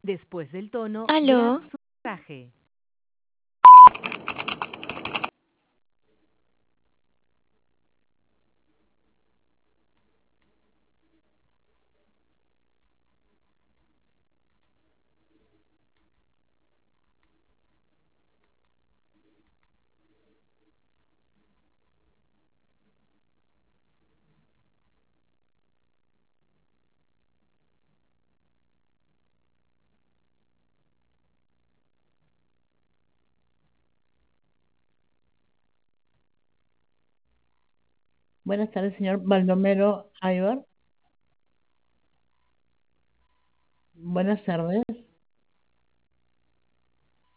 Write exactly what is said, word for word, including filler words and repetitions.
Después del tono, graba Aló, su mensaje. Buenas tardes, señor Baldomero Aybar. Buenas tardes.